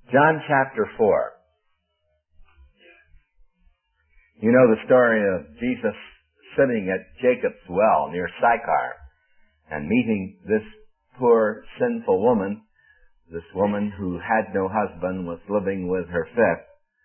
John chapter 4. You know the story of Jesus sitting at Jacob's well near Sychar and meeting this poor sinful woman. This woman who had no husband was living with her fifth.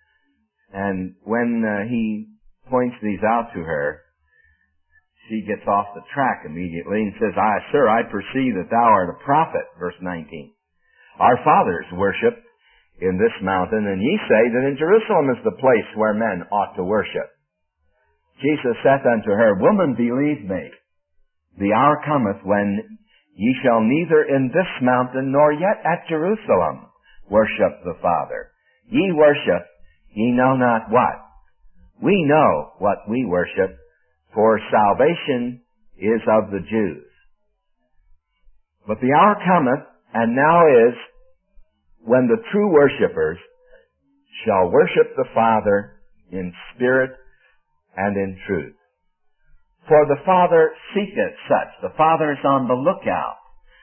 And when he points these out to her, she gets off the track immediately and says, Sir, I perceive that thou art a prophet. Verse 19. Our fathers worshipped in this mountain, and ye say that in Jerusalem is the place where men ought to worship. Jesus saith unto her, Woman, believe me, the hour cometh when ye shall neither in this mountain nor yet at Jerusalem worship the Father. Ye worship, ye know not what. We know what we worship, for salvation is of the Jews. But the hour cometh, and now is, when the true worshipers shall worship the Father in spirit and in truth. For the Father seeketh such. The Father is on the lookout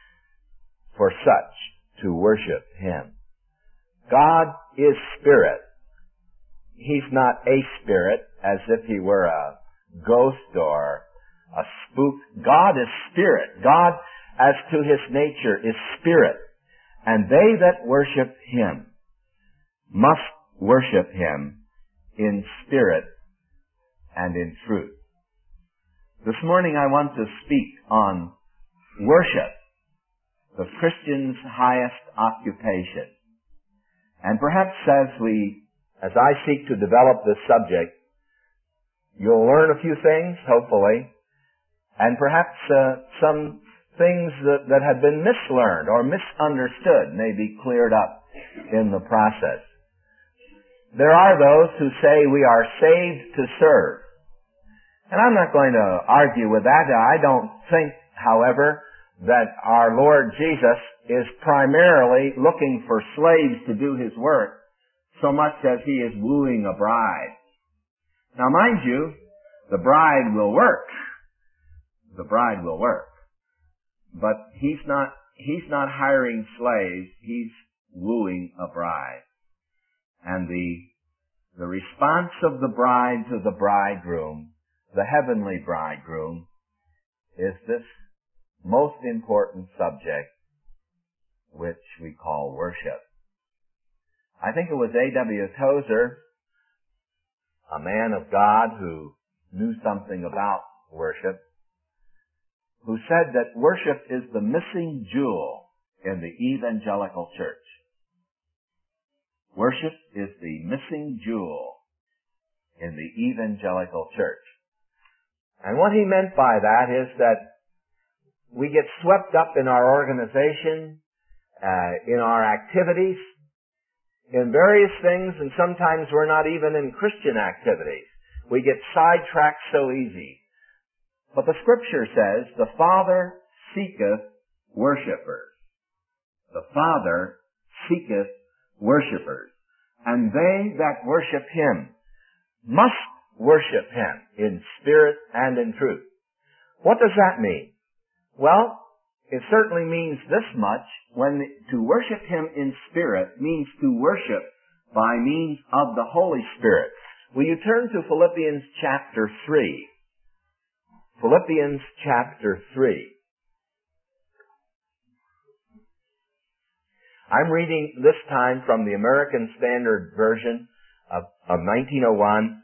for such to worship Him. God is spirit. He's not a spirit as if He were a ghost or a spook. God is spirit. God, as to His nature, is spirit. And they that worship Him must worship Him in spirit and in truth. This morning I want to speak on worship, the Christian's highest occupation. And perhaps as I seek to develop this subject, you'll learn a few things, hopefully, and perhaps some things that have been mislearned or misunderstood may be cleared up in the process. There are those who say we are saved to serve. And I'm not going to argue with that. I don't think, however, that our Lord Jesus is primarily looking for slaves to do His work so much as He is wooing a bride. Now mind you, the bride will work. The bride will work. But He's not hiring slaves, He's wooing a bride. And the response of the bride to the bridegroom, the heavenly bridegroom, is this most important subject, which we call worship. I think it was A.W. Tozer, a man of God who knew something about worship, who said that worship is the missing jewel in the evangelical church. Worship is the missing jewel in the evangelical church. And what he meant by that is that we get swept up in our organization, in our activities, in various things, and sometimes we're not even in Christian activities. We get sidetracked so easy. But the Scripture says, the Father seeketh worshipers. The Father seeketh worshipers. And they that worship Him must worship Him in spirit and in truth. What does that mean? Well, it certainly means this much, when to worship Him in spirit means to worship by means of the Holy Spirit. Will you turn to Philippians chapter 3? Philippians chapter 3. I'm reading this time from the American Standard Version of 1901.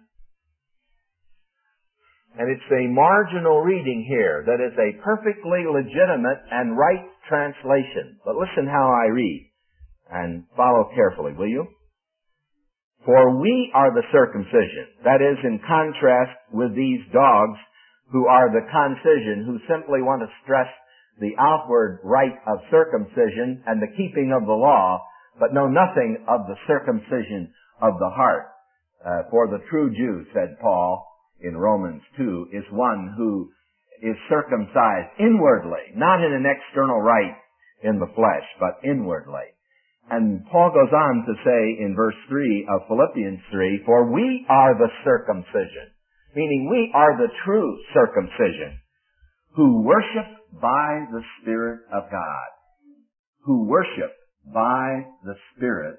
And it's a marginal reading here that is a perfectly legitimate and right translation. But listen how I read and follow carefully, will you? For we are the circumcision. That is, in contrast with these dogs who are the concision, who simply want to stress the outward rite of circumcision and the keeping of the law, but know nothing of the circumcision of the heart. For the true Jew, said Paul in Romans 2, is one who is circumcised inwardly, not in an external rite in the flesh, but inwardly. And Paul goes on to say in verse 3 of Philippians 3, for we are the circumcision, meaning we are the true circumcision, who worship by the Spirit of God. Who worship by the Spirit of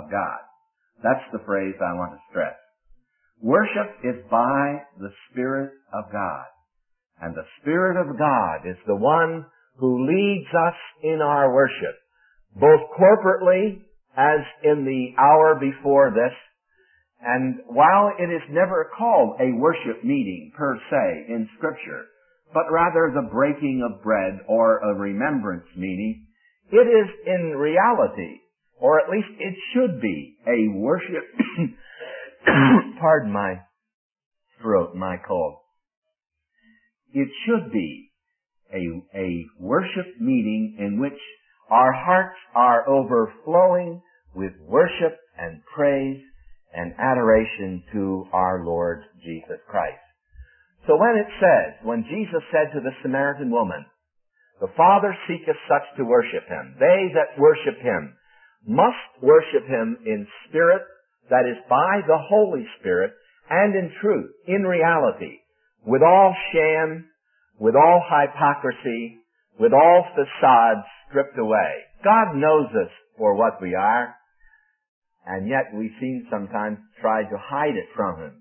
of God. That's the phrase I want to stress. Worship is by the Spirit of God. And the Spirit of God is the one who leads us in our worship, both corporately as in the hour before this. And while it is never called a worship meeting per se in Scripture, but rather the breaking of bread or a remembrance meeting, it is in reality, or at least it should be, a worship, pardon my throat, my cold. It should be a worship meeting in which our hearts are overflowing with worship and praise and adoration to our Lord Jesus Christ. So when Jesus said to the Samaritan woman, "The Father seeketh such to worship him," they that worship him must worship him in spirit, that is, by the Holy Spirit, and in truth, in reality, with all sham, with all hypocrisy, with all facades stripped away. God knows us for what we are, and yet we seem sometimes to try to hide it from him.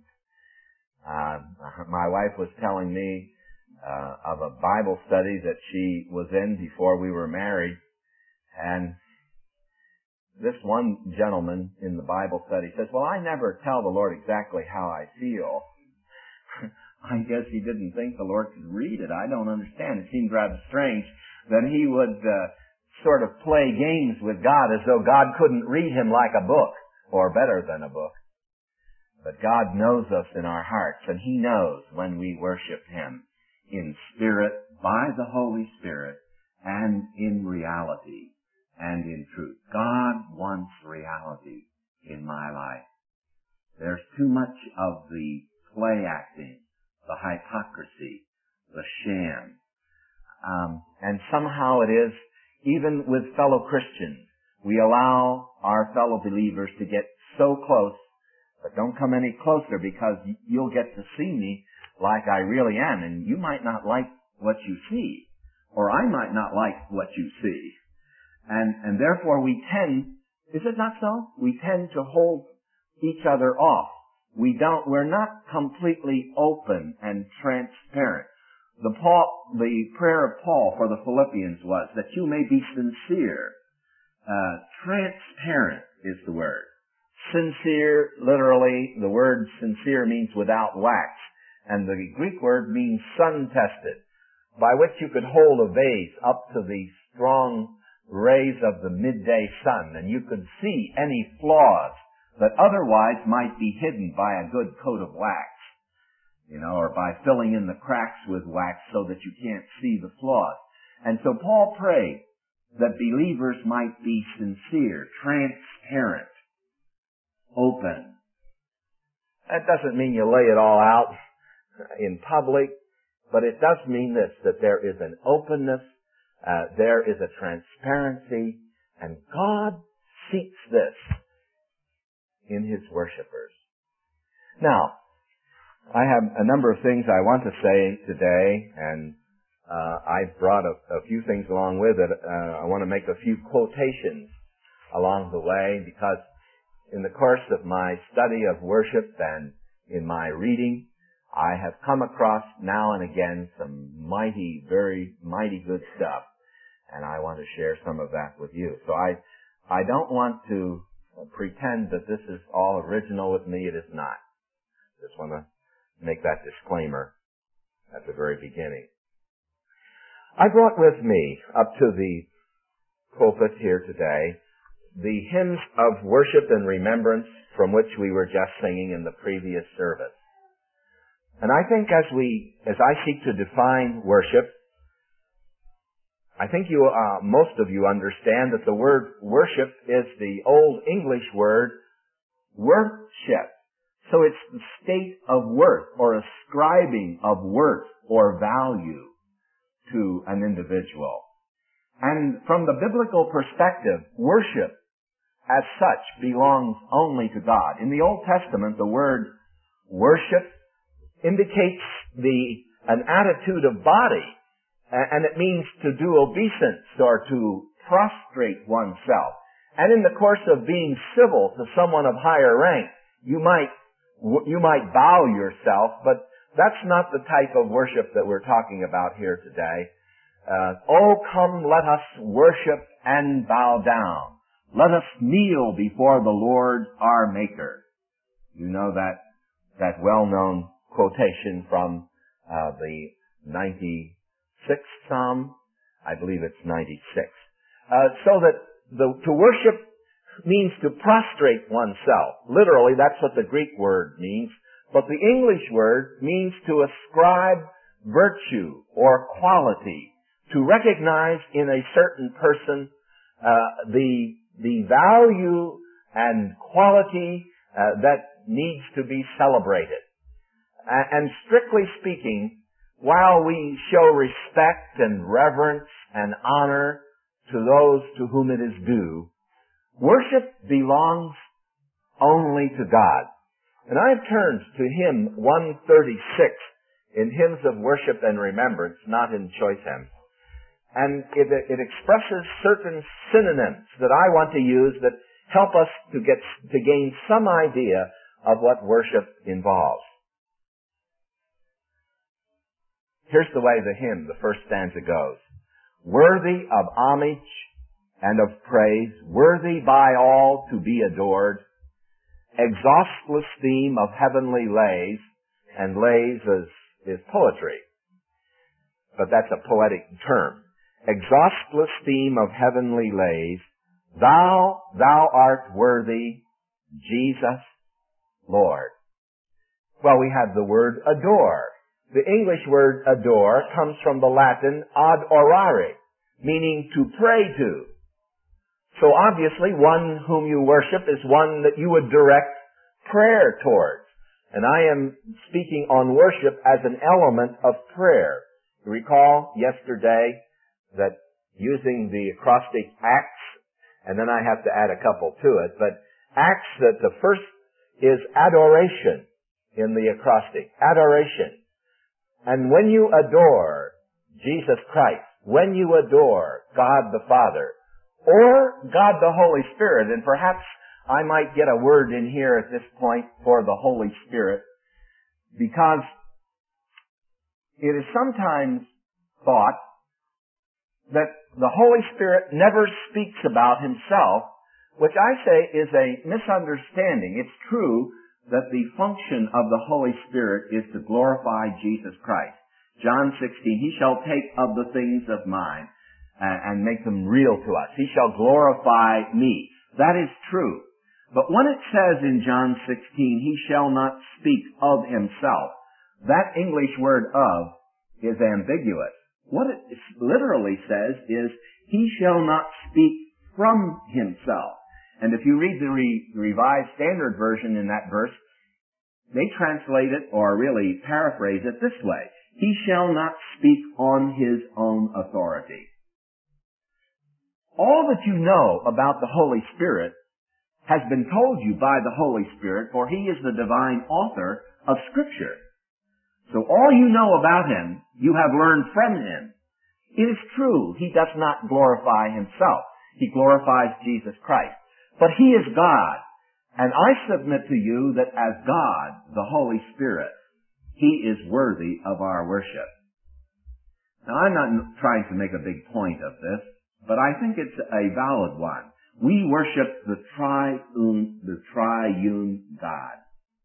My wife was telling me of a Bible study that she was in before we were married, and this one gentleman in the Bible study says, "Well, I never tell the Lord exactly how I feel." I guess he didn't think the Lord could read it. I don't understand. It seemed rather strange that he would sort of play games with God as though God couldn't read him like a book, or better than a book. But God knows us in our hearts, and he knows when we worship him in spirit, by the Holy Spirit, and in reality, and in truth. God wants reality in my life. There's too much of the play acting, the hypocrisy, the sham. And somehow it is, even with fellow Christians, we allow our fellow believers to get so close, but don't come any closer because you'll get to see me like I really am, and you might not like what you see, or I might not like what you see. And therefore we tend, is it not so? We tend to hold each other off. We're not completely open and transparent. The prayer of Paul for the Philippians was that you may be sincere. Transparent is the word. Sincere, literally, the word sincere means without wax. And the Greek word means sun-tested, by which you could hold a vase up to the strong rays of the midday sun, and you could see any flaws that otherwise might be hidden by a good coat of wax, or by filling in the cracks with wax so that you can't see the flaws. And so Paul prayed that believers might be sincere, transparent, open. That doesn't mean you lay it all out in public, but it does mean this, that there is an openness, there is a transparency, and God seeks this in his worshipers. Now, I have a number of things I want to say today, and I've brought a few things along with it. I want to make a few quotations along the way, because in the course of my study of worship and in my reading, I have come across now and again some very mighty good stuff, and I want to share some of that with you. So I don't want to pretend that this is all original with me. It is not. Just want to make that disclaimer at the very beginning. I brought with me up to the pulpit here today the hymns of worship and remembrance from which we were just singing in the previous service. And I think as I seek to define worship, I think most of you understand that the word worship is the old English word worth-ship. So it's the state of worth, or ascribing of worth or value to an individual. And from the biblical perspective, worship as such belongs only to God. In the Old Testament, the word worship indicates an attitude of body, and it means to do obeisance or to prostrate oneself. And in the course of being civil to someone of higher rank, you might bow yourself, but that's not the type of worship that we're talking about here today. Oh, come, let us worship and bow down. Let us kneel before the Lord our Maker. You know that well-known quotation from the 96th Psalm? I believe it's 96. So that to worship means to prostrate oneself. Literally, that's what the Greek word means. But the English word means to ascribe virtue or quality, to recognize in a certain person the value and quality that needs to be celebrated. And strictly speaking, while we show respect and reverence and honor to those to whom it is due, worship belongs only to God. And I've turned to hymn 136 in Hymns of Worship and Remembrance, not in choice hymns. And it expresses certain synonyms that I want to use that help us to gain some idea of what worship involves. Here's the way the hymn, the first stanza goes. Worthy of homage and of praise, worthy by all to be adored, exhaustless theme of heavenly lays, and lays is poetry, but that's a poetic term. Exhaustless theme of heavenly lays, thou art worthy, Jesus, Lord. Well, we have the word adore. The English word adore comes from the Latin ad orare, meaning to pray to. So obviously one whom you worship is one that you would direct prayer towards. And I am speaking on worship as an element of prayer. You recall yesterday that using the acrostic acts, and then I have to add a couple to it, but acts, that the first is adoration in the acrostic. Adoration. And when you adore Jesus Christ, when you adore God the Father, or God the Holy Spirit, and perhaps I might get a word in here at this point for the Holy Spirit, because it is sometimes thought that the Holy Spirit never speaks about himself, which I say is a misunderstanding. It's true that the function of the Holy Spirit is to glorify Jesus Christ. John 16, he shall take of the things of mine and make them real to us. He shall glorify me. That is true. But when it says in John 16, he shall not speak of himself, that English word of is ambiguous. What it literally says is, he shall not speak from himself. And if you read the Revised Standard Version in that verse, they translate it, or really paraphrase it this way: he shall not speak on his own authority. All that you know about the Holy Spirit has been told you by the Holy Spirit, for he is the divine author of Scripture. So all you know about him, you have learned from him. It is true, he does not glorify himself. He glorifies Jesus Christ. But he is God. And I submit to you that as God, the Holy Spirit, he is worthy of our worship. Now, I'm not trying to make a big point of this, but I think it's a valid one. We worship the triune God.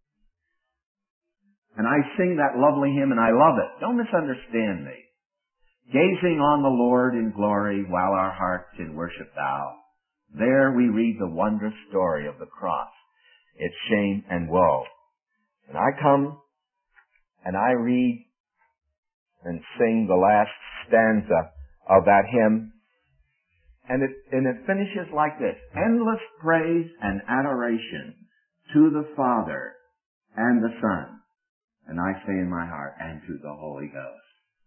And I sing that lovely hymn, and I love it. Don't misunderstand me. Gazing on the Lord in glory while our hearts in worship bow. There we read the wondrous story of the cross, its shame and woe. And I come and I read and sing the last stanza of that hymn, and it finishes like this: endless praise and adoration to the Father and the Son. And I say in my heart, and to the Holy Ghost.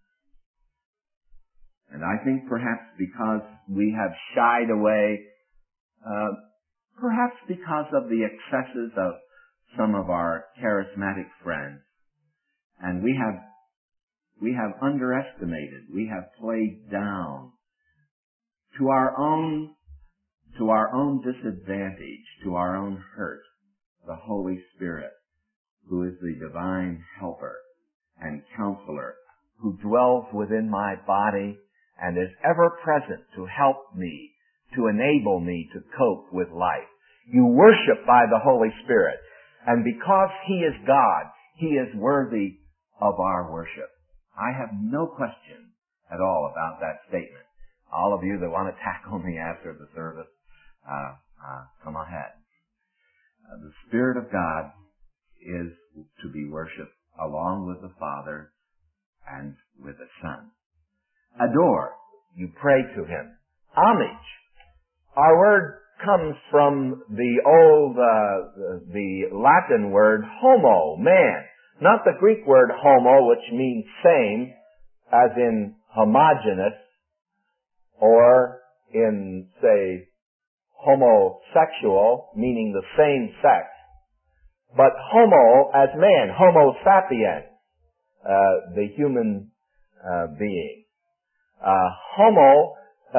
And I think perhaps because we have shied away, perhaps because of the excesses of some of our charismatic friends, and we have underestimated, we have played down to our own to our own disadvantage, to our own hurt, the Holy Spirit, who is the divine helper and counselor, who dwells within my body and is ever present to help me, to enable me to cope with life. You worship by the Holy Spirit, and because He is God, He is worthy of our worship. I have no question at all about that statement. All of you that want to tackle me after the service, come ahead. The Spirit of God is to be worshipped along with the Father and with the Son. Adore, you pray to Him. Homage. Our word comes from the old, the Latin word homo, man. Not the Greek word homo, which means same, as in homogeneous, or in, say, homosexual, meaning the same sex, but homo as man, homo sapiens, the human being. Homo,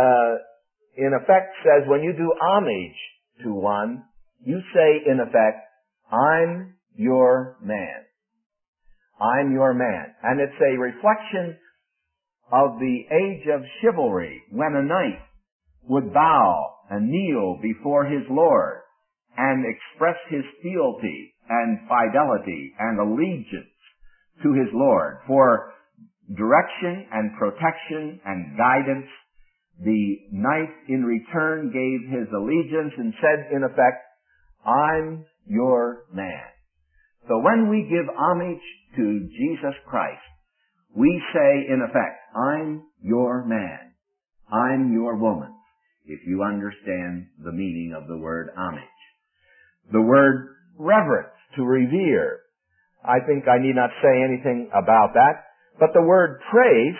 in effect, says when you do homage to one, you say, in effect, I'm your man. I'm your man. And it's a reflection of the age of chivalry, when a knight would bow and kneel before his lord and express his fealty and fidelity and allegiance to his lord. For direction and protection and guidance, the knight in return gave his allegiance and said, in effect, I'm your man. So when we give homage to Jesus Christ, we say, in effect, I'm your man. I'm your woman, if you understand the meaning of the word homage. The word reverence, to revere. I think I need not say anything about that. But the word praise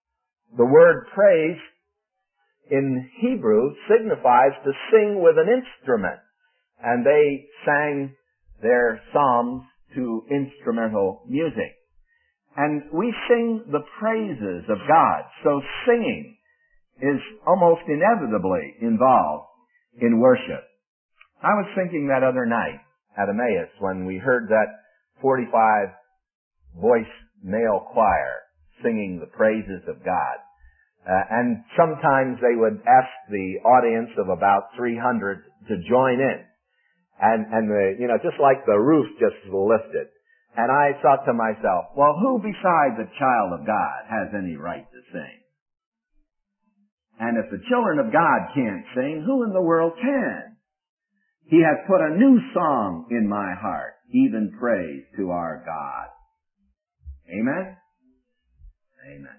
in Hebrew signifies to sing with an instrument. And they sang their psalms to instrumental music. And we sing the praises of God. So singing is almost inevitably involved in worship. I was thinking that other night at Emmaus when we heard that 45-voice male choir singing the praises of God. And sometimes they would ask the audience of about 300 to join in. And just like the roof just lifted. And I thought to myself, well, who besides a child of God has any right to sing? And if the children of God can't sing, who in the world can? He has put a new song in my heart, even praise to our God. Amen? Amen.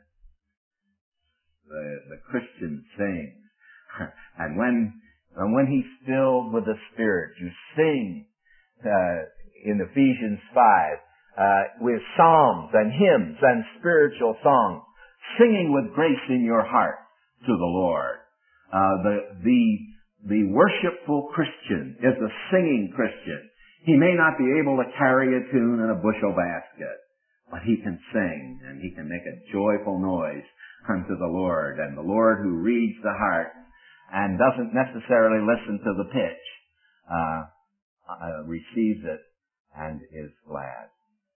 The Christian sings. And when he's filled with the Spirit, you sing in Ephesians 5 with psalms and hymns and spiritual songs, singing with grace in your heart to the Lord. The worshipful Christian is a singing Christian. He may not be able to carry a tune in a bushel basket, but he can sing and he can make a joyful noise unto the Lord. And the Lord who reads the heart and doesn't necessarily listen to the pitch, receives it and is glad.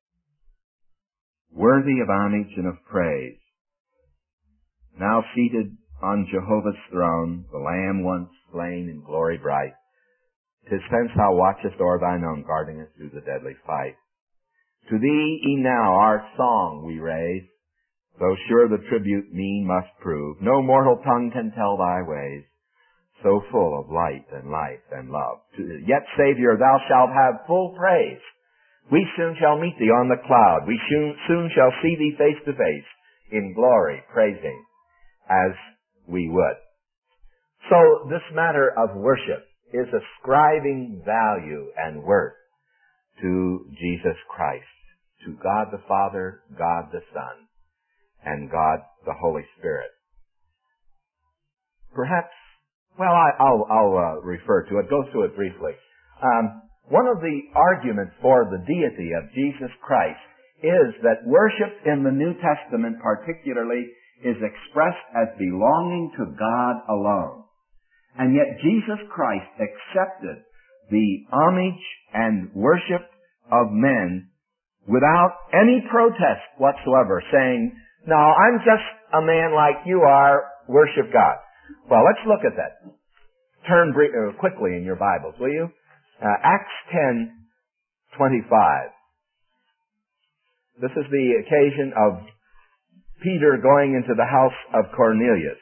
Worthy of homage and of praise. Now seated on Jehovah's throne, the Lamb once slain in glory bright, 'tis hence thou watchest o'er thine own, guarding us through the deadly fight. To thee, e'en now, our song we raise, though sure the tribute mean must prove. No mortal tongue can tell thy ways, so full of light and life and love. Yet, Savior, thou shalt have full praise. We soon shall meet thee on the cloud. We soon shall see thee face to face in glory, praising as we would. So this matter of worship is ascribing value and worth to Jesus Christ, to God the Father, God the Son, and God the Holy Spirit. Perhaps, well, I'll refer to it, go through it briefly. One of the arguments for the deity of Jesus Christ is that worship in the New Testament particularly is expressed as belonging to God alone. And yet Jesus Christ accepted the homage and worship of men without any protest whatsoever, saying, "No, I'm just a man like you are, worship God." Well, let's look at that. Turn quickly in your Bibles, will you? Acts 10:25. This is the occasion of Peter going into the house of Cornelius.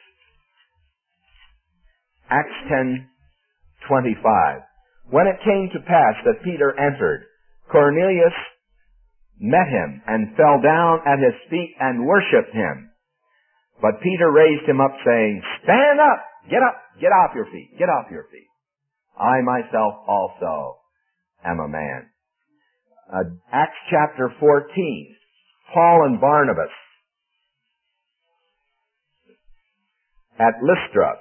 Acts 10:25. When it came to pass that Peter entered, Cornelius met him and fell down at his feet and worshipped him. But Peter raised him up, saying, "Stand up, get off your feet, get off your feet. I myself also am a man." Acts chapter 14, Paul and Barnabas at Lystra,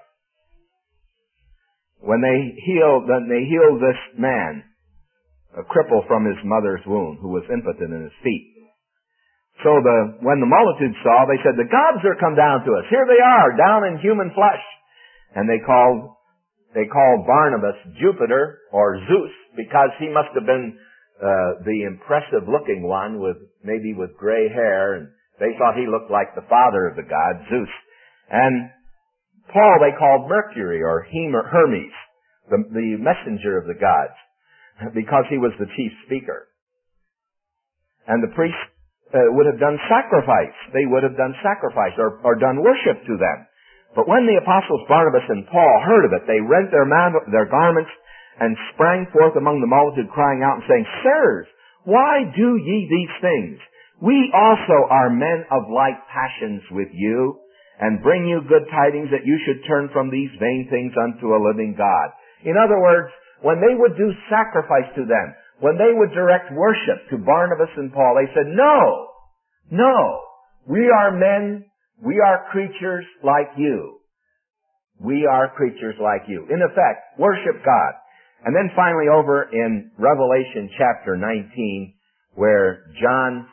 when they healed this man, a cripple from his mother's womb, who was impotent in his feet. So when the multitude saw, they said, "The gods are come down to us. Here they are, down in human flesh." And they called Barnabas Jupiter, or Zeus, because he must have been the impressive-looking one, maybe with gray hair, and they thought he looked like the father of the god, Zeus. And Paul they called Mercury, or Hermes, the messenger of the gods, because he was the chief speaker. And the priests would have done sacrifice. They would have done sacrifice or done worship to them. But when the apostles Barnabas and Paul heard of it, they rent their garments and sprang forth among the multitude, crying out and saying, "Sirs, why do ye these things? We also are men of like passions with you, and bring you good tidings that you should turn from these vain things unto a living God." In other words, when they would do sacrifice to them, when they would direct worship to Barnabas and Paul, they said, No, we are men, we are creatures like you. We are creatures like you. In effect, worship God. And then finally over in Revelation chapter 19, where John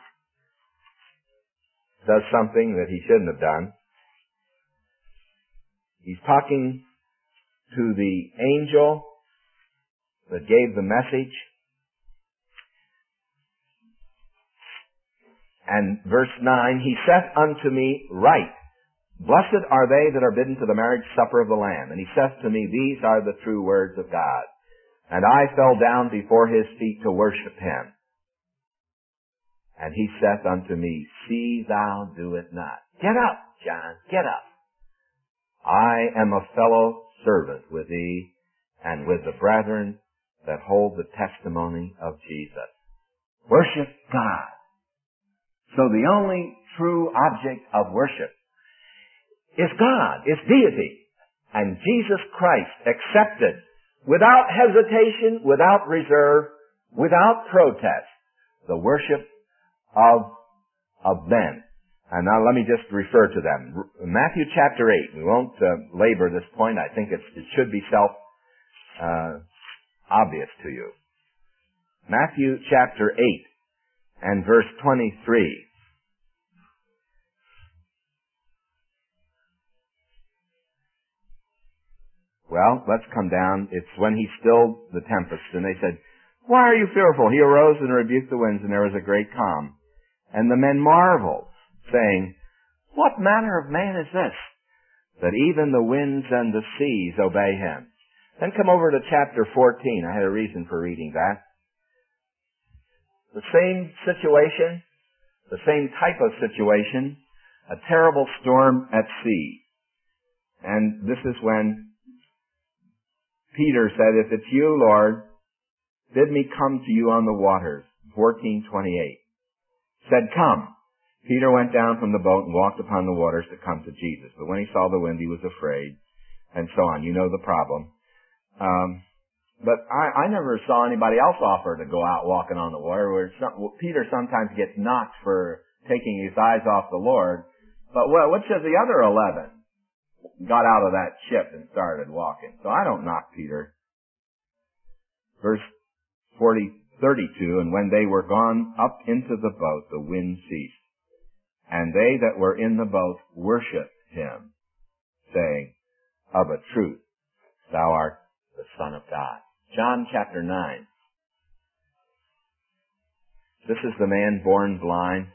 does something that he shouldn't have done. He's talking to the angel that gave the message. And verse 9, "He saith unto me, Write, Blessed are they that are bidden to the marriage supper of the Lamb. And he saith to me, These are the true words of God. And I fell down before his feet to worship him. And he saith unto me, See thou do it not." Get up, John, get up. "I am a fellow servant with thee and with the brethren that hold the testimony of Jesus." Worship God. So the only true object of worship is God, is deity. And Jesus Christ accepted without hesitation, without reserve, without protest, the worship of men. And now let me just refer to them. Matthew chapter 8. We won't labor this point. I think it should be obvious to you. Matthew chapter 8 and verse 23. Well, let's come down. It's when he stilled the tempest, and they said, "Why are you fearful?" He arose and rebuked the winds, and there was a great calm. And the men marveled, saying, "What manner of man is this, that even the winds and the seas obey him?" Then come over to chapter 14. I had a reason for reading that. The same situation, the same type of situation, a terrible storm at sea. And this is when Peter said, "If it's you, Lord, bid me come to you on the waters." 14:28. Said, "Come." Peter went down from the boat and walked upon the waters to come to Jesus. But when he saw the wind, he was afraid, and so on. You know the problem. But I never saw anybody else offer to go out walking on the water. Peter sometimes gets knocked for taking his eyes off the Lord. But which of the other 11 got out of that ship and started walking? So I don't knock Peter. Verse 32, "And when they were gone up into the boat, the wind ceased. And they that were in the boat worshipped him, saying, Of a truth, thou art the Son of God. John chapter 9. This is the man born blind.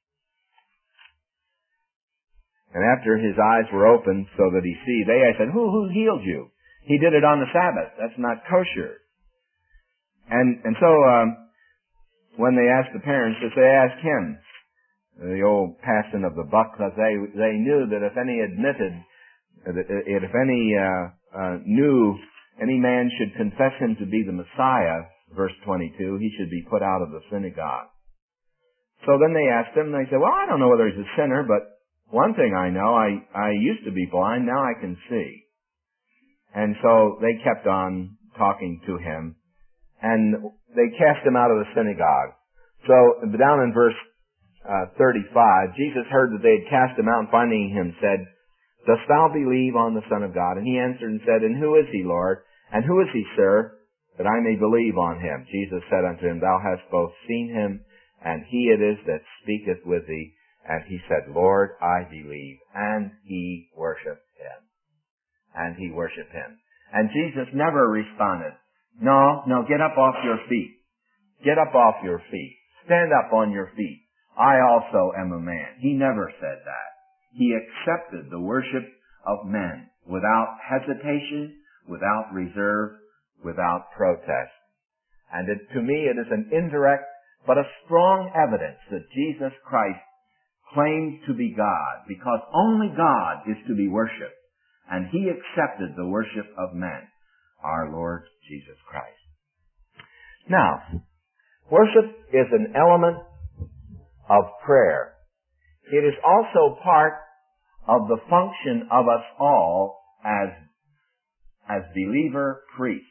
And after his eyes were opened so that he see, they said, who healed you? He did it on the Sabbath. That's not kosher. And so, when they asked the parents, if they asked him, the old passing of the buck, because they knew that if any admitted, if any knew any man should confess him to be the Messiah, verse 22, he should be put out of the synagogue. So then they asked him, and they said, well, I don't know whether he's a sinner, but one thing I know, I used to be blind, now I can see. And so they kept on talking to him, and they cast him out of the synagogue. So down in verse 35, Jesus heard that they had cast him out, and finding him said, dost thou believe on the Son of God? And he answered and said, and who is he, Lord? And who is he, sir, that I may believe on him? Jesus said unto him, thou hast both seen him, and he it is that speaketh with thee. And he said, Lord, I believe. And he worshipped him. And he worshipped him. And Jesus never responded, no, get up off your feet. Get up off your feet. Stand up on your feet. I also am a man. He never said that. He accepted the worship of men without hesitation, without reserve, without protest. And to me it is an indirect but a strong evidence that Jesus Christ claims to be God, because only God is to be worshipped, and he accepted the worship of men, our Lord Jesus Christ. Now, worship is an element of prayer. It is also part of the function of us all as believer priests.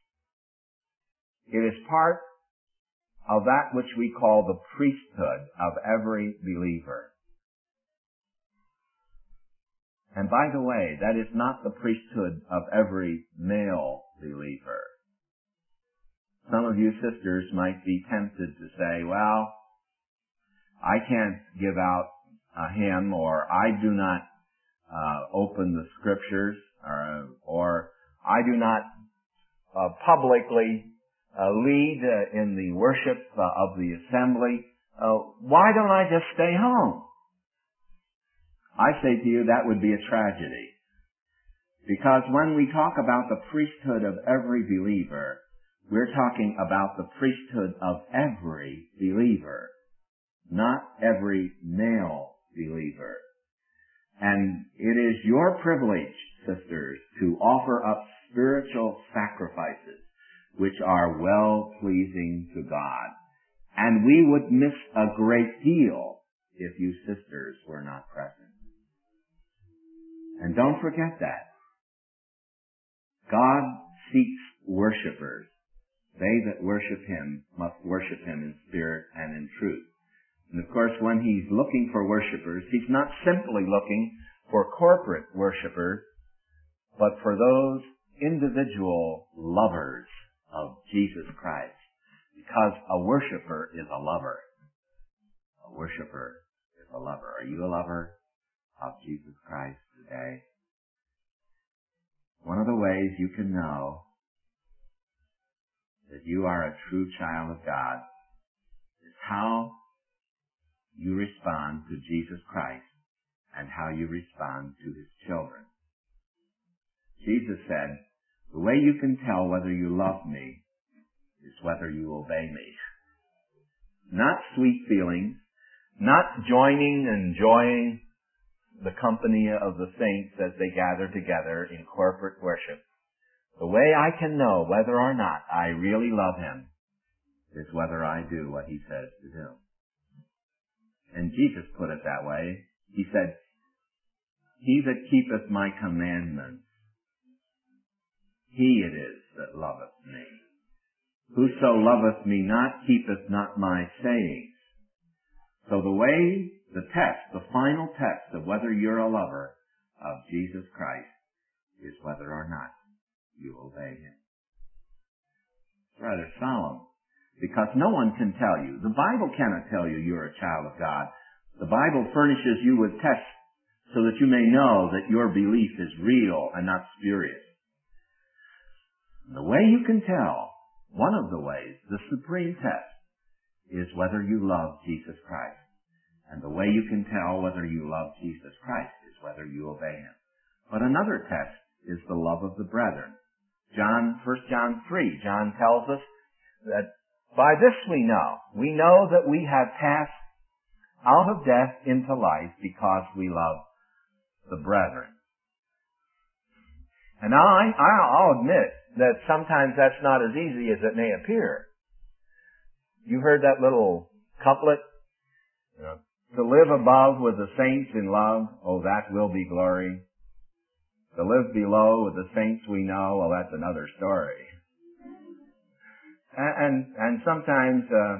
It is part of that which we call the priesthood of every believer. And by the way, that is not the priesthood of every male believer. Some of you sisters might be tempted to say, well, I can't give out a hymn, or I do not open the scriptures, or I do not publicly lead in the worship of the assembly. Why don't I just stay home? I say to you, that would be a tragedy. Because when we talk about the priesthood of every believer, we're talking about the priesthood of every believer, not every male believer. And it is your privilege, sisters, to offer up spiritual sacrifices which are well-pleasing to God. And we would miss a great deal if you sisters were not present. And don't forget that. God seeks worshipers. They that worship him must worship him in spirit and in truth. And of course, when he's looking for worshipers, he's not simply looking for corporate worshipers, but for those individual lovers of Jesus Christ. Because a worshiper is a lover. A worshiper is a lover. Are you a lover of Jesus Christ today? One of the ways you can know that you are a true child of God is how you respond to Jesus Christ and how you respond to his children. Jesus said, the way you can tell whether you love me is whether you obey me. Not sweet feelings, not joining and enjoying the company of the saints as they gather together in corporate worship. The way I can know whether or not I really love him is whether I do what he says to do. And Jesus put it that way. He said, he that keepeth my commandments, he it is that loveth me. Whoso loveth me not keepeth not my sayings. So the way, the test, the final test of whether you're a lover of Jesus Christ is whether or not you obey him. It's rather solemn, because no one can tell you. The Bible cannot tell you you're a child of God. The Bible furnishes you with tests so that you may know that your belief is real and not spurious. The way you can tell, one of the ways, the supreme test, is whether you love Jesus Christ. And the way you can tell whether you love Jesus Christ is whether you obey Him. But another test is the love of the brethren. 1 John 3, John tells us that by this we know that we have passed out of death into life because we love the brethren. And I'll admit that sometimes that's not as easy as it may appear. You heard that little couplet? To live above with the saints in love, oh, that will be glory. To live below with the saints we know, well, that's another story. And sometimes,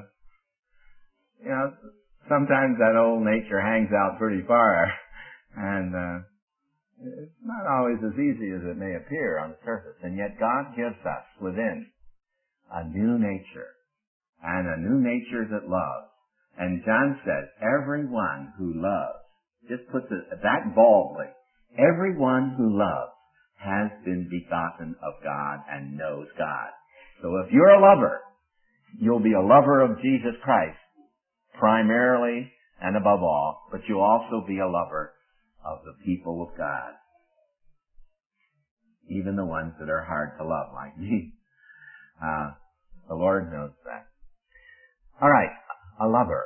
sometimes that old nature hangs out pretty far. And it's not always as easy as it may appear on the surface. And yet God gives us within a new nature, and a new nature that loves. And John says, everyone who loves, just puts it that boldly, everyone who loves has been begotten of God and knows God. So if you're a lover, you'll be a lover of Jesus Christ, primarily and above all, but you'll also be a lover of the people of God. Even the ones that are hard to love, like me. The Lord knows that. All right, a lover.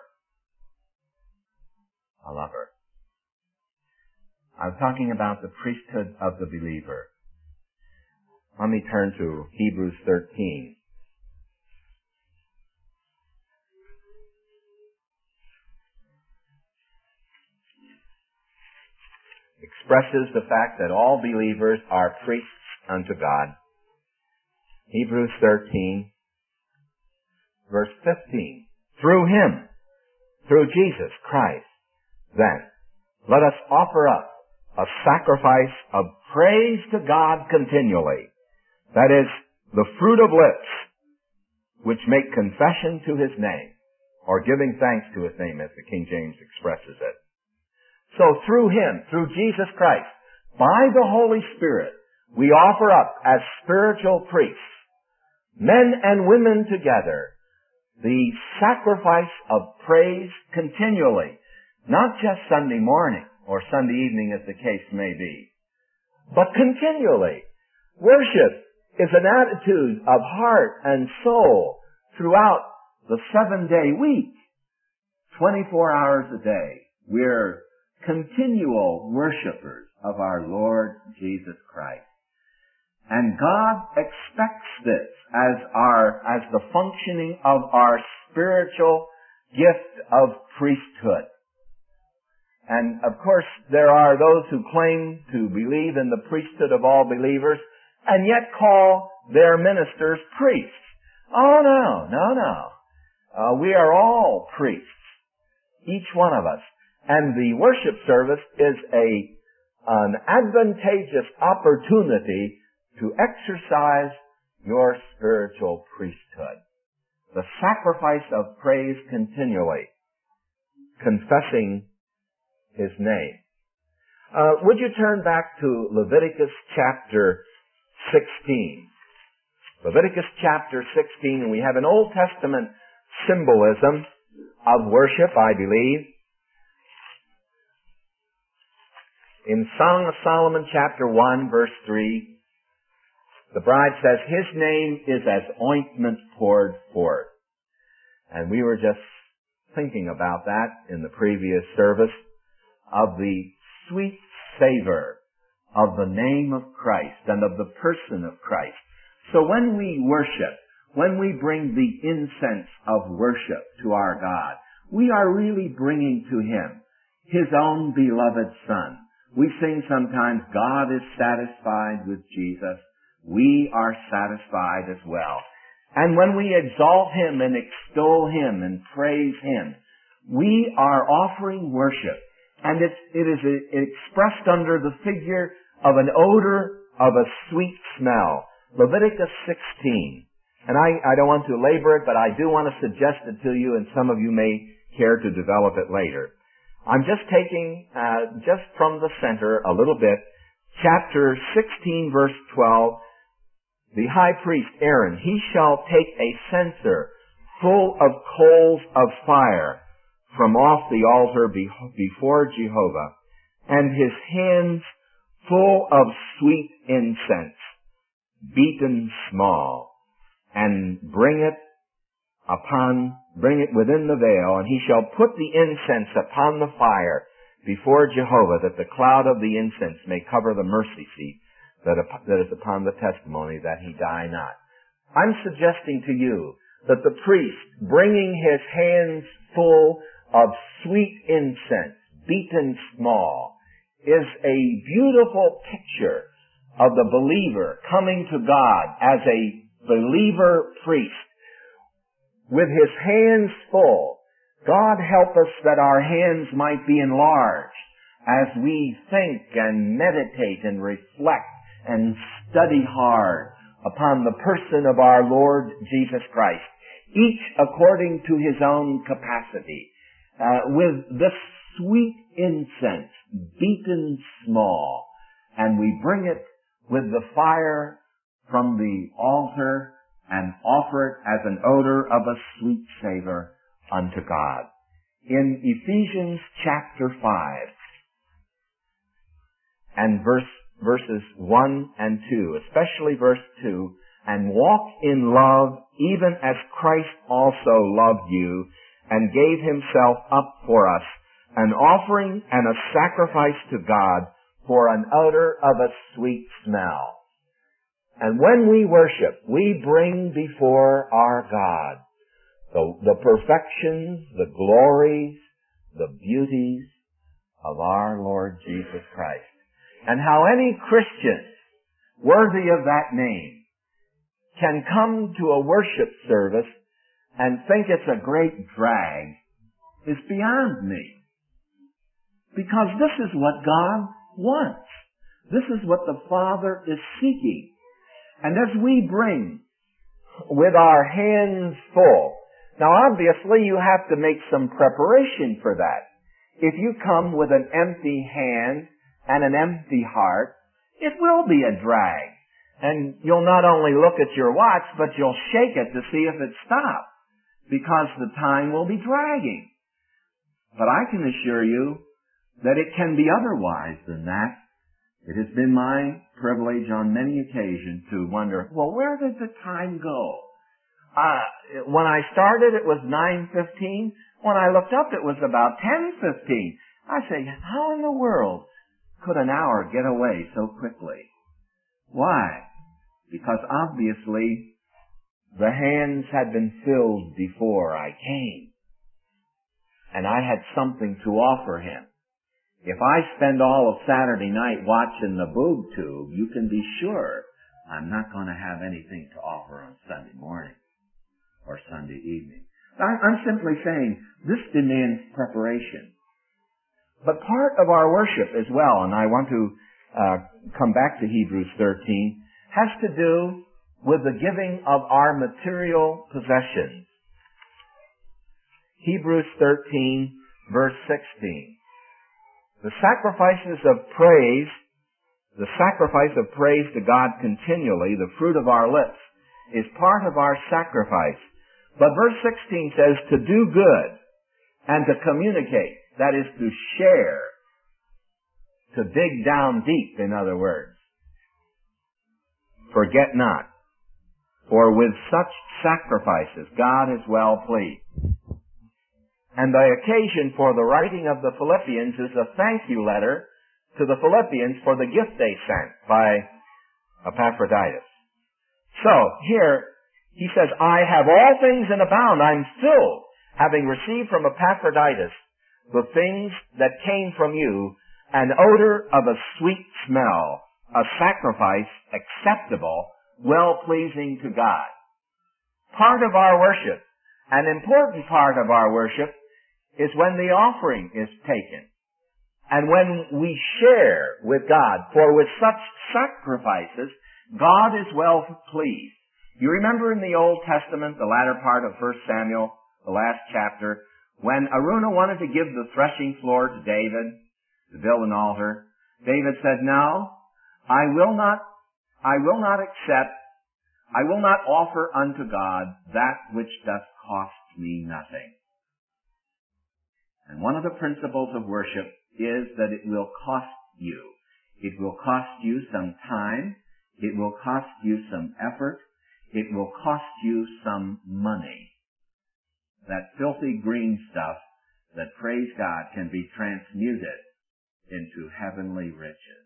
A lover. I'm talking about the priesthood of the believer. Let me turn to Hebrews 13. Expresses the fact that all believers are priests unto God. Hebrews 13, verse 15. Through Him, through Jesus Christ, then, let us offer up a sacrifice of praise to God continually. That is, the fruit of lips, which make confession to His name, or giving thanks to His name, as the King James expresses it. So through Him, through Jesus Christ, by the Holy Spirit, we offer up as spiritual priests, men and women together, the sacrifice of praise continually, not just Sunday morning or Sunday evening as the case may be, but continually. Worship is an attitude of heart and soul throughout the 7-day week, 24 hours a day. We're continual worshipers of our Lord Jesus Christ. And God expects this as the functioning of our spiritual gift of priesthood. And of course, there are those who claim to believe in the priesthood of all believers and yet call their ministers priests. Oh, no. We are all priests, each one of us. And the worship service is an advantageous opportunity to exercise your spiritual priesthood. The sacrifice of praise continually, confessing His name. Would you turn back to Leviticus chapter 16? Leviticus chapter 16, and we have an Old Testament symbolism of worship, I believe. In Song of Solomon chapter 1, verse 3, the bride says, His name is as ointment poured forth. And we were just thinking about that in the previous service, of the sweet savor of the name of Christ and of the person of Christ. So when we worship, when we bring the incense of worship to our God, we are really bringing to Him His own beloved Son. We sing sometimes, God is satisfied with Jesus. We are satisfied as well. And when we exalt Him and extol Him and praise Him, we are offering worship. And it is expressed under the figure of an odor of a sweet smell. Leviticus 16. And I don't want to labor it, but I do want to suggest it to you, and some of you may care to develop it later. I'm just taking, just from the center a little bit, chapter 16, verse 12. the high priest Aaron, he shall take a censer full of coals of fire from off the altar before Jehovah, and his hands full of sweet incense, beaten small, and bring it within the veil, and he shall put the incense upon the fire before Jehovah, that the cloud of the incense may cover the mercy seat that is upon the testimony, that he die not. I'm suggesting to you that the priest, bringing his hands full of sweet incense, beaten small, is a beautiful picture of the believer coming to God as a believer priest with his hands full. God help us that our hands might be enlarged as we think and meditate and reflect and study hard upon the person of our Lord Jesus Christ, each according to his own capacity, with this sweet incense, beaten small, and we bring it with the fire from the altar and offer it as an odor of a sweet savor unto God. In Ephesians chapter 5 and verses 1 and 2, especially verse 2, and walk in love even as Christ also loved you and gave himself up for us, an offering and a sacrifice to God for an odor of a sweet smell. And when we worship, we bring before our God the perfections, the glories, the beauties of our Lord Jesus Christ. And how any Christian worthy of that name can come to a worship service and think it's a great drag is beyond me. Because this is what God wants. This is what the Father is seeking. And as we bring with our hands full, now obviously you have to make some preparation for that. If you come with an empty hand and an empty heart, it will be a drag. And you'll not only look at your watch, but you'll shake it to see if it stopped, because the time will be dragging. But I can assure you that it can be otherwise than that. It has been my privilege on many occasions to wonder, well, where did the time go? When I started, it was 9:15. When I looked up, it was about 10:15. I say, how in the world could an hour get away so quickly? Why? Because obviously the hands had been filled before I came. And I had something to offer him. If I spend all of Saturday night watching the boob tube, you can be sure I'm not going to have anything to offer on Sunday morning or Sunday evening. I'm simply saying this demands preparation. But part of our worship as well, and I want to come back to Hebrews 13, has to do with the giving of our material possessions. Hebrews 13, verse 16. The sacrifice of praise to God continually, the fruit of our lips, is part of our sacrifice. But verse 16 says to do good and to communicate, that is to share, to dig down deep, in other words. Forget not, for with such sacrifices God is well pleased. And the occasion for the writing of the Philippians is a thank you letter to the Philippians for the gift they sent by Epaphroditus. So, here, he says, I have all things and abound. I'm filled, having received from Epaphroditus the things that came from you, an odor of a sweet smell, a sacrifice acceptable, well-pleasing to God. Part of our worship, an important part of our worship, is when the offering is taken. And when we share with God, for with such sacrifices, God is well pleased. You remember in the Old Testament, the latter part of 1 Samuel, the last chapter, when Araunah wanted to give the threshing floor to David, to build an altar, David said, no, I will not accept I will not offer unto God that which doth cost me nothing. And one of the principles of worship is that it will cost you. It will cost you some time. It will cost you some effort. It will cost you some money. That filthy green stuff that, praise God, can be transmuted into heavenly riches.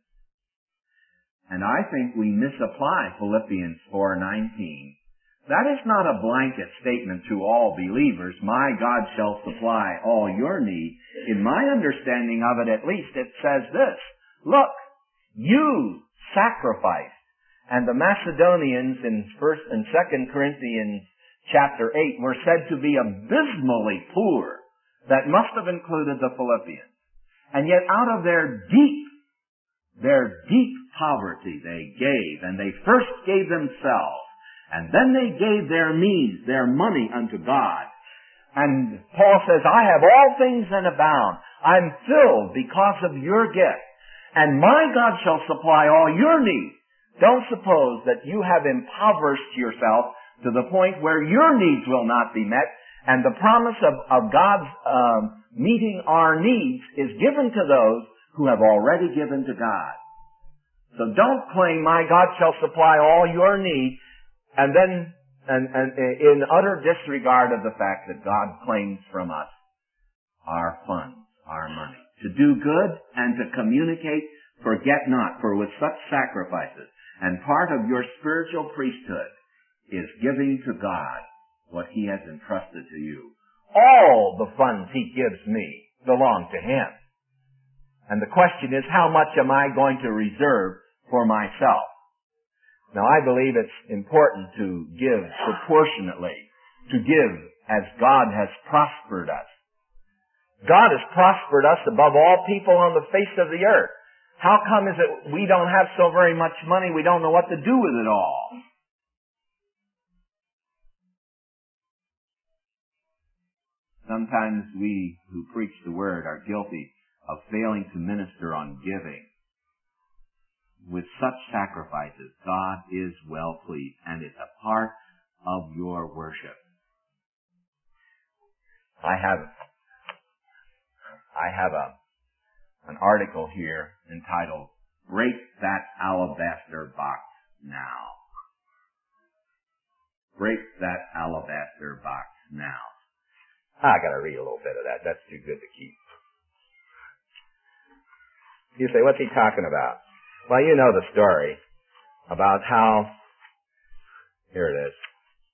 And I think we misapply Philippians 4:19. That is not a blanket statement to all believers. My God shall supply all your need. In my understanding of it, at least, it says this: look, you sacrificed. And the Macedonians in 1st and 2nd Corinthians chapter 8 were said to be abysmally poor. That must have included the Philippians. And yet out of their deep poverty they gave, and they first gave themselves, and then they gave their means, their money unto God. And Paul says, I have all things and abound. I'm filled because of your gift. And my God shall supply all your needs. Don't suppose that you have impoverished yourself to the point where your needs will not be met, and the promise of God's meeting our needs is given to those who have already given to God. So don't claim, my God shall supply all your needs, and then in utter disregard of the fact that God claims from us our funds, our money. To do good and to communicate, forget not, for with such sacrifices, and part of your spiritual priesthood is giving to God what He has entrusted to you. All the funds He gives me belong to Him. And the question is, how much am I going to reserve for myself? Now, I believe it's important to give proportionately, to give as God has prospered us. God has prospered us above all people on the face of the earth. How come is it we don't have so very much money, we don't know what to do with it all? Sometimes we who preach the Word are guilty of failing to minister on giving. With such sacrifices, God is well pleased, and it's a part of your worship. I have an article here entitled, Break That Alabaster Box Now. Break that alabaster box now. I gotta read a little bit of that. That's too good to keep. You say, what's he talking about? Well, you know the story about how, here it is.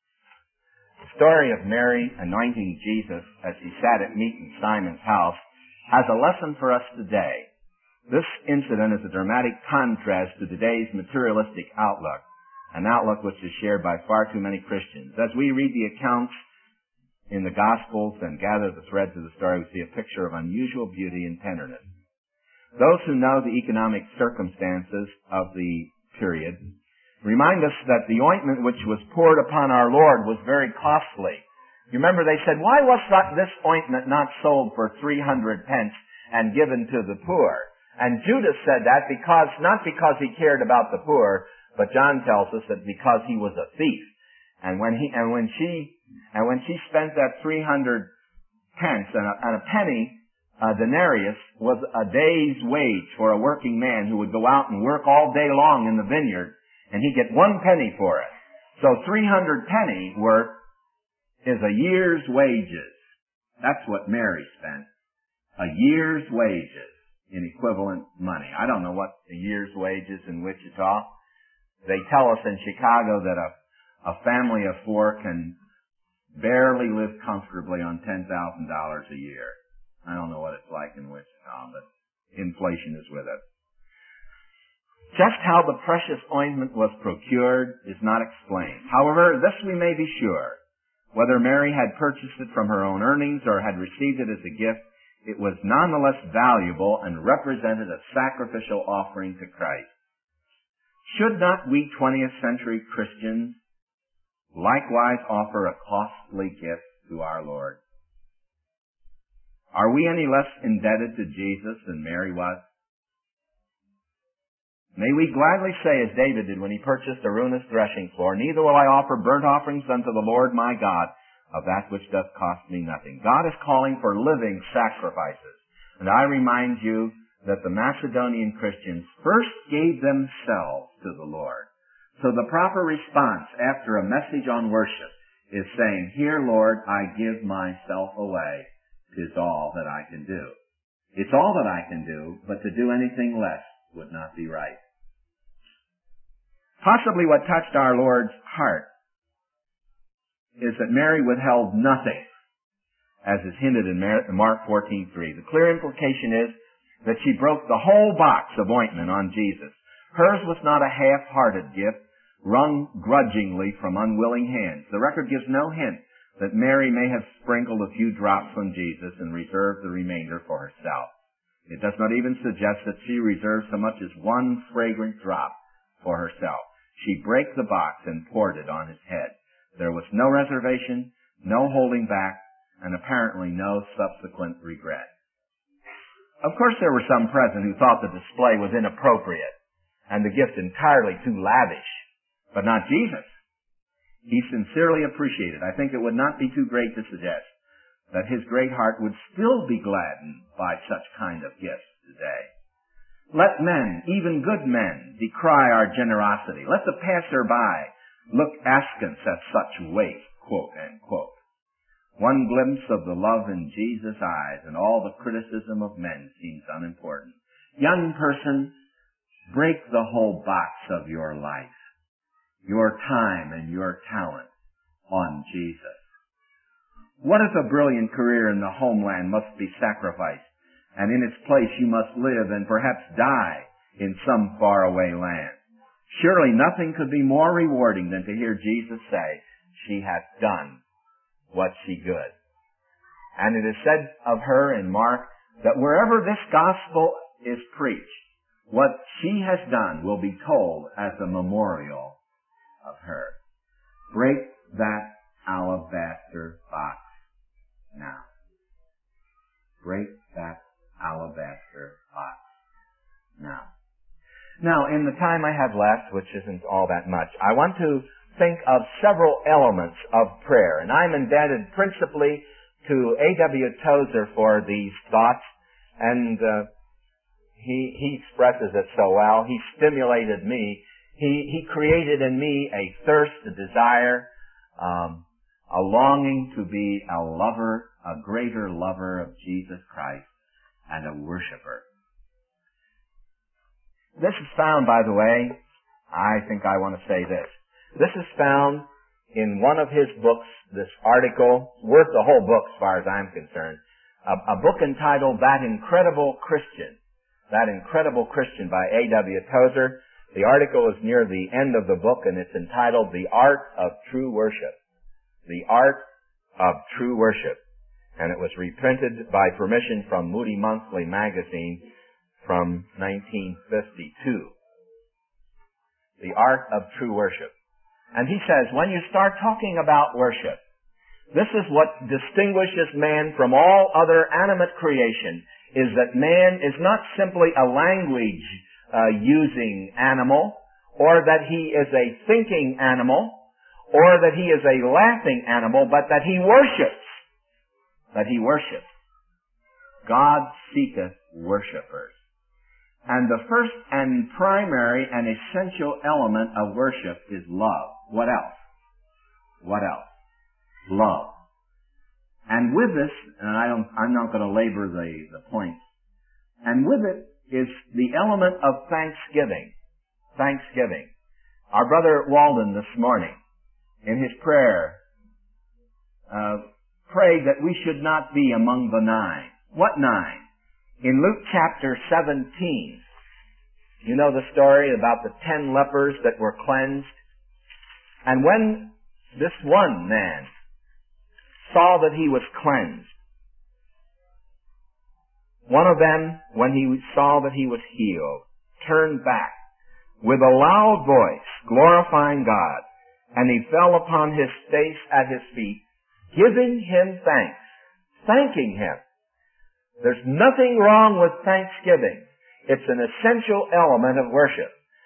The story of Mary anointing Jesus as he sat at meat in Simon's house has a lesson for us today. This incident is a dramatic contrast to today's materialistic outlook, an outlook which is shared by far too many Christians. As we read the accounts in the Gospels and gather the threads of the story, we see a picture of unusual beauty and tenderness. Those who know the economic circumstances of the period remind us that the ointment which was poured upon our Lord was very costly. You remember they said, why was this ointment not sold for 300 pence and given to the poor? And Judas said that not because he cared about the poor, but John tells us that because he was a thief. And when she spent that 300 pence and a penny, a denarius was a day's wage for a working man who would go out and work all day long in the vineyard, and he'd get 1 penny for it. So 300 penny worth is a year's wages. That's what Mary spent. A year's wages in equivalent money. I don't know what a year's wages in Wichita. They tell us in Chicago that a family of 4 can barely live comfortably on $10,000 a year. I don't know what it's like in Wichita, but inflation is with it. Just how the precious ointment was procured is not explained. However, this we may be sure. Whether Mary had purchased it from her own earnings or had received it as a gift, it was nonetheless valuable and represented a sacrificial offering to Christ. Should not we 20th century Christians likewise offer a costly gift to our Lord? Are we any less indebted to Jesus than Mary was? May we gladly say, as David did when he purchased a ruinous threshing floor, neither will I offer burnt offerings unto the Lord my God of that which doth cost me nothing. God is calling for living sacrifices. And I remind you that the Macedonian Christians first gave themselves to the Lord. So the proper response after a message on worship is saying, Here, Lord, I give myself away. 'Tis all that I can do. It's all that I can do, but to do anything less would not be right. Possibly what touched our Lord's heart is that Mary withheld nothing, as is hinted in Mark 14:3. The clear implication is that she broke the whole box of ointment on Jesus. Hers was not a half-hearted gift, wrung grudgingly from unwilling hands. The record gives no hint that Mary may have sprinkled a few drops on Jesus and reserved the remainder for herself. It does not even suggest that she reserved so much as one fragrant drop for herself. She brake the box and poured it on his head. There was no reservation, no holding back, and apparently no subsequent regret. Of course, there were some present who thought the display was inappropriate and the gift entirely too lavish, but not Jesus. He sincerely appreciated. I think it would not be too great to suggest that his great heart would still be gladdened by such kind of gifts today. Let men, even good men, decry our generosity. Let the passer-by look askance at such waste, quote, end quote. One glimpse of the love in Jesus' eyes and all the criticism of men seems unimportant. Young person, break the whole box of your life, your time and your talent on Jesus. What if a brilliant career in the homeland must be sacrificed, and in its place you must live and perhaps die in some faraway land? Surely nothing could be more rewarding than to hear Jesus say, She hath done what she could. And it is said of her in Mark that wherever this gospel is preached, what she has done will be told as a memorial of her. Break that alabaster box now. Break that alabaster box now. Now, in the time I have left, which isn't all that much, I want to think of several elements of prayer, and I'm indebted principally to A.W. Tozer for these thoughts, and he expresses it so well. He stimulated me. He created in me a thirst, a desire, a longing to be a lover, a greater lover of Jesus Christ, and a worshiper. This is found, by the way, I think I want to say this. This is found in one of his books, this article, worth the whole book as far as I'm concerned, a book entitled That Incredible Christian. That Incredible Christian by A.W. Tozer. The article is near the end of the book, and it's entitled The Art of True Worship. The Art of True Worship. And it was reprinted by permission from Moody Monthly magazine from 1952. The Art of True Worship. And he says, when you start talking about worship, this is what distinguishes man from all other animate creation, is that man is not simply a language-using animal, or that he is a thinking animal, or that he is a laughing animal, but that he worships. That he worships. God seeketh worshipers. And the first and primary and essential element of worship is love. What else? What else? Love. And with this, and I'm not going to labor the points, and with it is the element of thanksgiving. Thanksgiving. Our brother Walden this morning, in his prayer, prayed that we should not be among the 9. What 9? In Luke chapter 17, you know the story about the 10 lepers that were cleansed. And when this one man saw that he was cleansed, one of them, when he saw that he was healed, turned back with a loud voice, glorifying God, and he fell upon his face at his feet, giving him thanks, thanking him. There's nothing wrong with thanksgiving. It's an essential element of worship.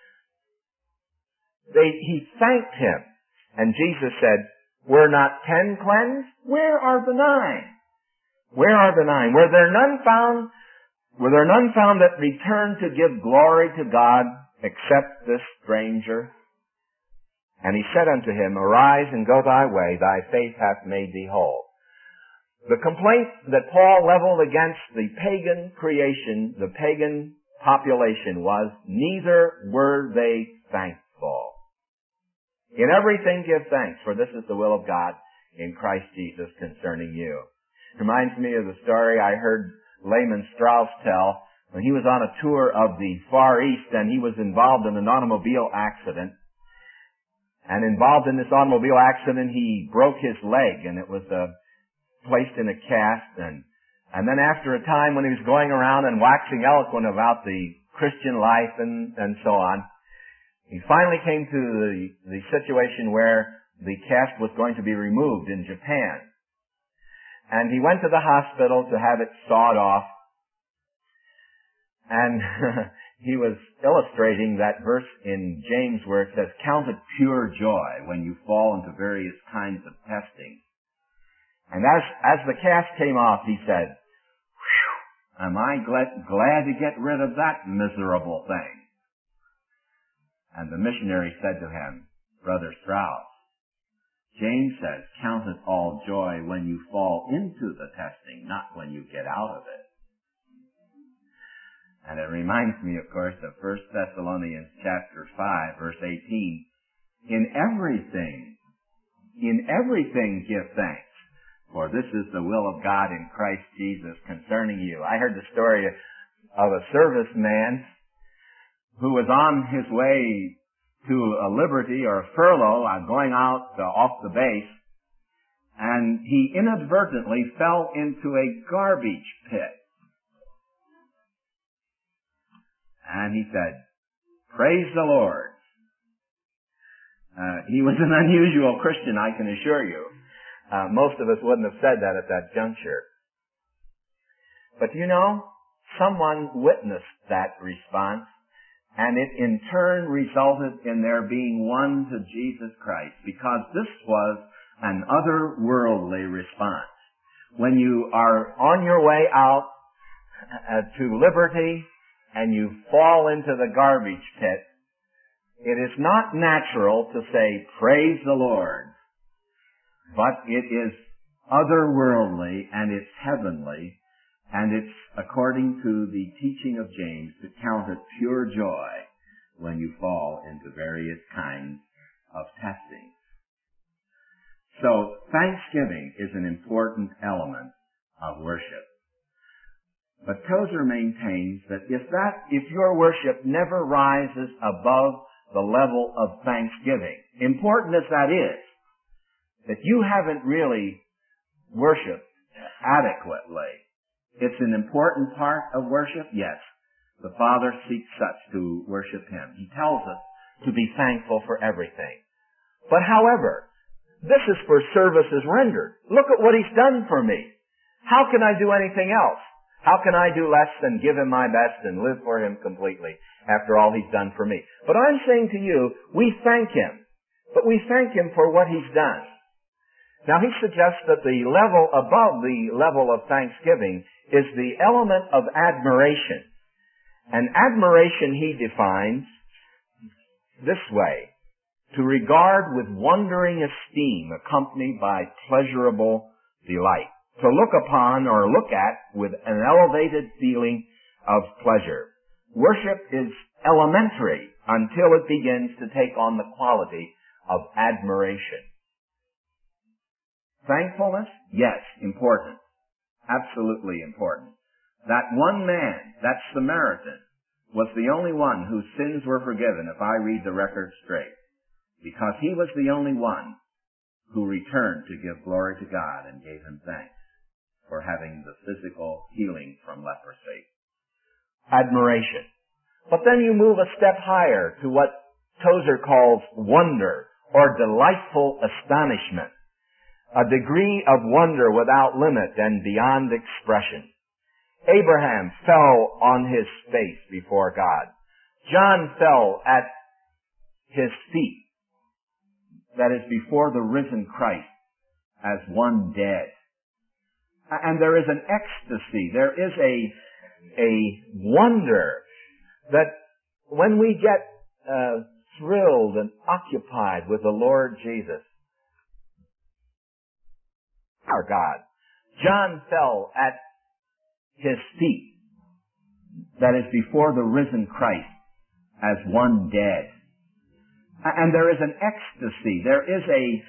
He thanked him. And Jesus said, were not 10 cleansed? Where are the 9? Where are the 9? Were there none found that returned to give glory to God except this stranger? And he said unto him, arise and go thy way, thy faith hath made thee whole. The complaint that Paul leveled against the pagan creation, the pagan population was, neither were they thankful. In everything give thanks, for this is the will of God in Christ Jesus concerning you. It reminds me of the story I heard Lehman Strauss tell when he was on a tour of the Far East and he was involved in an automobile accident. And involved in this automobile accident, he broke his leg, and it was placed in a cast. And then after a time when he was going around and waxing eloquent about the Christian life and so on, he finally came to the situation where the cast was going to be removed in Japan. And he went to the hospital to have it sawed off. And he was illustrating that verse in James where it says, count it pure joy when you fall into various kinds of testing. And as the cast came off, he said, whew, am I glad to get rid of that miserable thing? And the missionary said to him, Brother Strauss, James says, count it all joy when you fall into the testing, not when you get out of it. And it reminds me, of course, of 1 Thessalonians chapter 5, verse 18. In everything give thanks, for this is the will of God in Christ Jesus concerning you. I heard the story of a serviceman who was on his way to a liberty or a furlough, going out off the base, and he inadvertently fell into a garbage pit. And he said, praise the Lord. He was an unusual Christian, I can assure you. Most of us wouldn't have said that at that juncture. But you know, someone witnessed that response, and it in turn resulted in their being won to Jesus Christ, because this was an otherworldly response. When you are on your way out to liberty, and you fall into the garbage pit, it is not natural to say, praise the Lord. But it is otherworldly and it's heavenly, and it's according to the teaching of James to count it pure joy when you fall into various kinds of testing. So thanksgiving is an important element of worship. But Tozer maintains that if your worship never rises above the level of thanksgiving, important as that is, that you haven't really worshiped adequately. It's an important part of worship, yes. The Father seeks such to worship Him. He tells us to be thankful for everything. But however, this is for services rendered. Look at what He's done for me. How can I do anything else? How can I do less than give Him my best and live for Him completely after all He's done for me? But I'm saying to you, we thank Him. But we thank Him for what He's done. Now he suggests that the level above the level of thanksgiving is the element of admiration. And admiration he defines this way: to regard with wondering esteem accompanied by pleasurable delight. To look upon or look at with an elevated feeling of pleasure. Worship is elementary until it begins to take on the quality of admiration. Thankfulness? Yes, important. Absolutely important. That one man, that Samaritan, was the only one whose sins were forgiven, if I read the record straight, because he was the only one who returned to give glory to God and gave Him thanks for having the physical healing from leprosy. Admiration. But then you move a step higher to what Tozer calls wonder or delightful astonishment. A degree of wonder without limit and beyond expression. Abraham fell on his face before God. John fell at his feet, that is before the risen Christ, as one dead. And there is an ecstasy, there is a wonder that when we get thrilled and occupied with the Lord Jesus, our God. John fell at his feet, that is before the risen Christ, as one dead. And there is an ecstasy, there is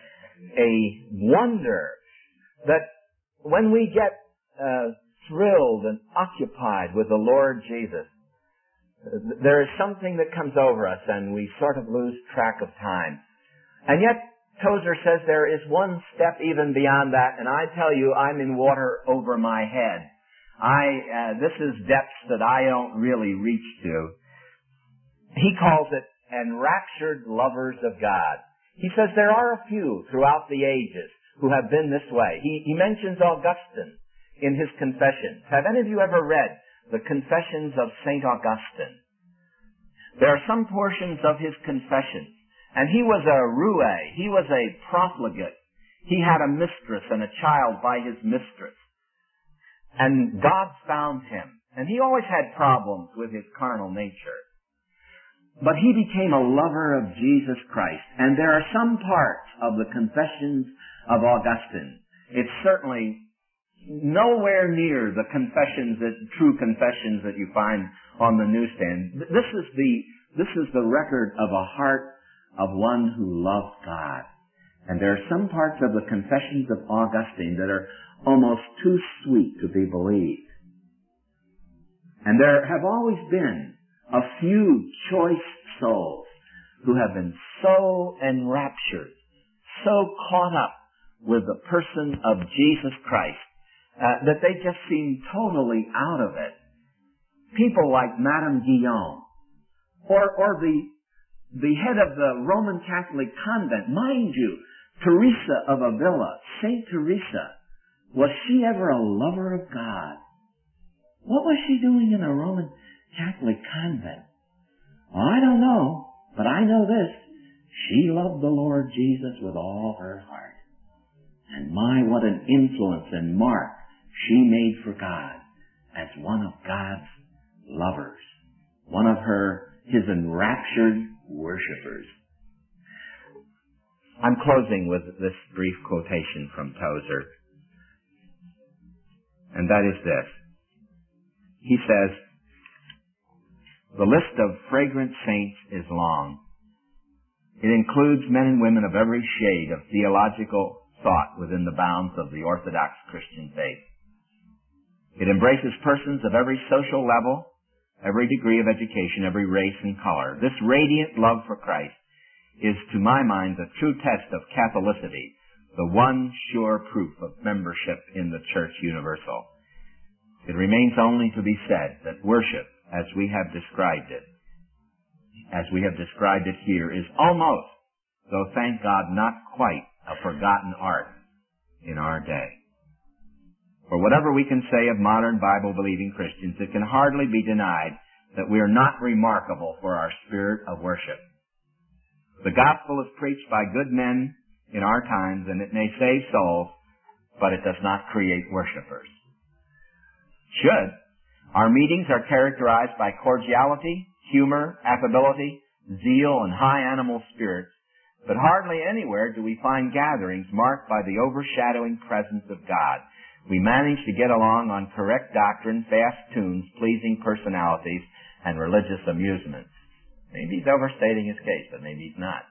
a wonder that when we get thrilled and occupied with the Lord Jesus, there is something that comes over us and we sort of lose track of time. And yet, Tozer says there is one step even beyond that, and I tell you, I'm in water over my head. This is depths that I don't really reach to. He calls it enraptured lovers of God. He says there are a few throughout the ages who have been this way. He mentions Augustine in his Confessions. Have any of you ever read the Confessions of St. Augustine? There are some portions of his Confessions, and he was a roue, he was a profligate. He had a mistress and a child by his mistress. And God found him, and he always had problems with his carnal nature. But he became a lover of Jesus Christ, and there are some parts of the Confessions of Augustine. It's certainly nowhere near the true confessions that you find on the newsstand. This is the record of a heart of one who loved God. And there are some parts of the Confessions of Augustine that are almost too sweet to be believed. And there have always been a few choice souls who have been so enraptured, so caught up with the person of Jesus Christ, that they just seem totally out of it. People like Madame Guyon, or the head of the Roman Catholic convent. Mind you, Teresa of Avila, Saint Teresa, was she ever a lover of God? What was she doing in a Roman Catholic convent? Well, I don't know, but I know this. She loved the Lord Jesus with all her heart. And my, what an influence and mark she made for God as one of God's lovers, one of his enraptured worshipers. I'm closing with this brief quotation from Tozer, and that is this. He says, "The list of fragrant saints is long. It includes men and women of every shade of theological thought within the bounds of the Orthodox Christian faith. It embraces persons of every social level, every degree of education, every race and color. This radiant love for Christ is, to my mind, the true test of Catholicity, the one sure proof of membership in the Church Universal. It remains only to be said that worship, as we have described it here, is almost, though thank God not quite, a forgotten art in our day. For whatever we can say of modern Bible-believing Christians, it can hardly be denied that we are not remarkable for our spirit of worship. The gospel is preached by good men in our times, and it may save souls, but it does not create worshipers. Should. Our meetings are characterized by cordiality, humor, affability, zeal, and high animal spirits, but hardly anywhere do we find gatherings marked by the overshadowing presence of God. We manage to get along on correct doctrine, fast tunes, pleasing personalities, and religious amusements." Maybe he's overstating his case, but maybe he's not.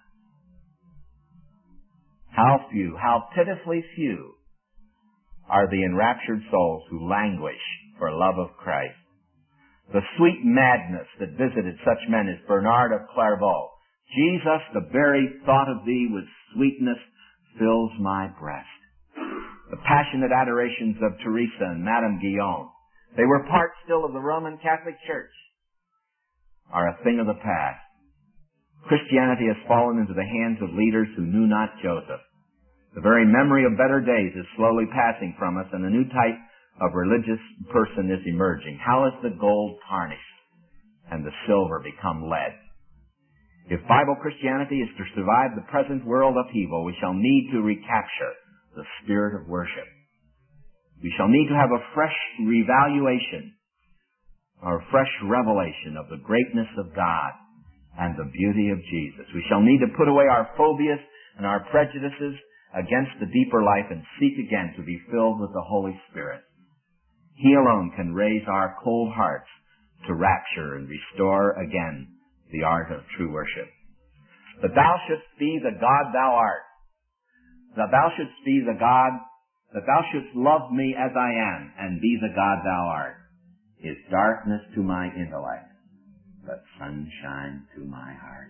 How few, how pitifully few are the enraptured souls who languish for love of Christ. The sweet madness that visited such men as Bernard of Clairvaux. "Jesus, the very thought of thee with sweetness fills my breast." The passionate adorations of Teresa and Madame Guyon, they were part still of the Roman Catholic Church, are a thing of the past. Christianity has fallen into the hands of leaders who knew not Joseph. The very memory of better days is slowly passing from us, and a new type of religious person is emerging. How is the gold tarnished and the silver become lead? If Bible Christianity is to survive the present world upheaval, we shall need to recapture the spirit of worship. We shall need to have a fresh revaluation or a fresh revelation of the greatness of God and the beauty of Jesus. We shall need to put away our phobias and our prejudices against the deeper life and seek again to be filled with the Holy Spirit. He alone can raise our cold hearts to rapture and restore again the art of true worship. That thou shouldst be the God thou art. That thou shouldst be the God, that thou shouldst love me as I am and be the God thou art, is darkness to my intellect, but sunshine to my heart.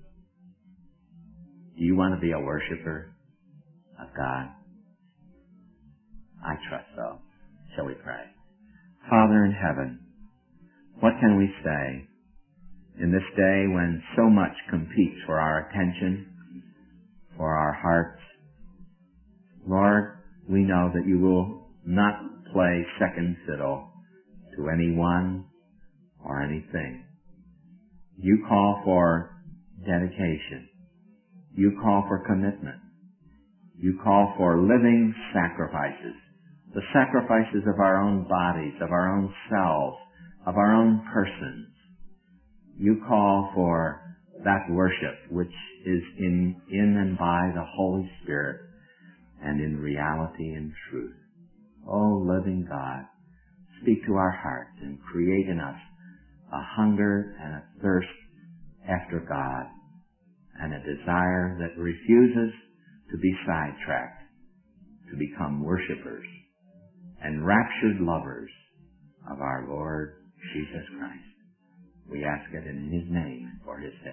Do you want to be a worshiper of God? I trust so. Shall we pray? Father in heaven, what can we say in this day when so much competes for our attention, for our hearts? Lord, we know that you will not play second fiddle to anyone or anything. You call for dedication. You call for commitment. You call for living sacrifices, the sacrifices of our own bodies, of our own selves, of our own persons. You call for that worship which is in and by the Holy Spirit and in reality and truth. O living God, speak to our hearts and create in us a hunger and a thirst after God and a desire that refuses to be sidetracked, to become worshipers and raptured lovers of our Lord Jesus Christ. We ask it in His name and for His sake.